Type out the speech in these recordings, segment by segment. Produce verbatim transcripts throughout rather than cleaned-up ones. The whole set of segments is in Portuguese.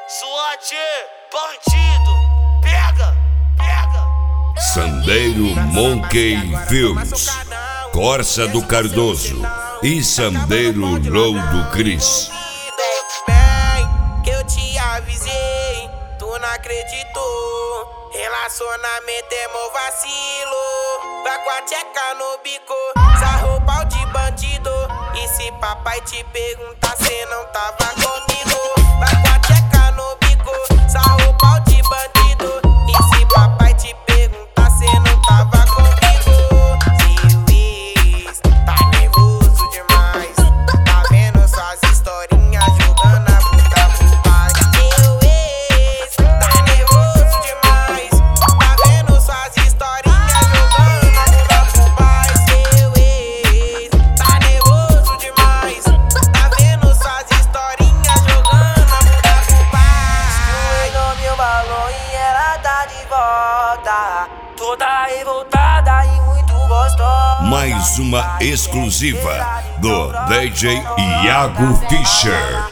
SWAT, bandido, pega, pega. Sandeiro Monkey Films, Corsa do Cardoso e Sandeiro Low do Cris. Bem, que eu te avisei, tu não acreditou. Relacionamento é mó vacilo. Vai com a tcheca no bico, sarrou pau de bandido. E se papai te perguntar, cê não tava comigo. Vai com a tcheca no bico, sarrou pau de bandido. E se papai te perguntar, cê não tava comigo. Seu ex tá nervoso demais, tá vendo suas historinhas jogando a bunda pro pai. Seu ex tá nervoso demais, tá vendo suas historinhas jogando a bunda pro pai. Seu ex tá nervoso demais, tá vendo suas historinhas jogando a bunda pro pai. Escorregou meu balão e ela tá de volta, toda revoltada e muito gostosa. Mais uma exclusiva do D J Iago Fischer.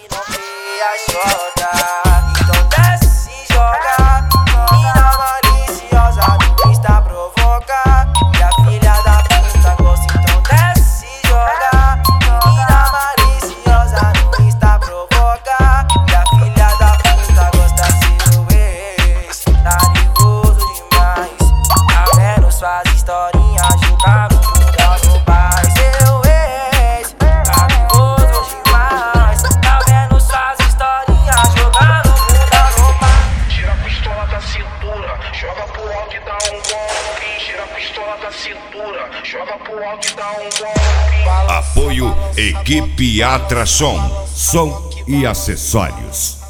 Então desce e joga, menina maliciosa, no Insta provoca. E a filha da puta gosta, então desce e joga, menina maliciosa, no Insta provoca. E a filha da puta gosta, seu ex tá nervoso demais, tá vendo suas historinhas jogar no bunda do pai. Seu ex tá nervoso demais, tá vendo suas historinhas jogar no bunda do pai. Tira a pistola da cintura, joga pro alto e dá um golpe. Tira a pistola da cintura, joga pro alto e dá um golpe. Apoio Equipe Atração, som e acessórios.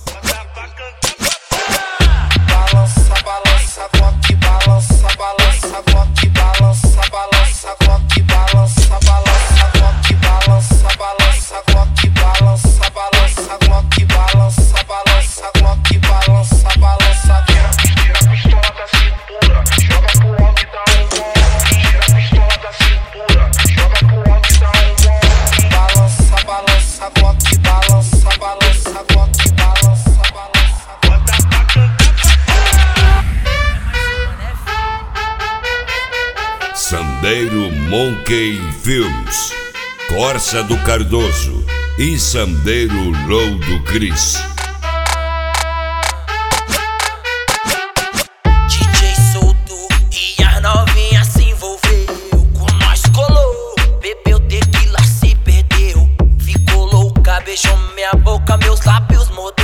Balança, balança, coque, balança, balança, coque, balança, balança, coque, balança, balança, coque, balança, balança, coque, balança, balança, coque, balança, balança, coque, balança, balança. Tira a pistola da cintura, joga pro alto e dá um golpe. Tira a pistola da cintura, joga pro alto e dá um golpe. Balança, balança, coque, balança, balança, coque, balança, balança. Sandeiro Monkey Films, Corsa do Cardoso e Sandeiro Low do Cris. D J solto e as novinhas se envolveu, com nós colou, bebeu tequila, se perdeu, ficou louca, beijou minha boca, meus lábios mordeu.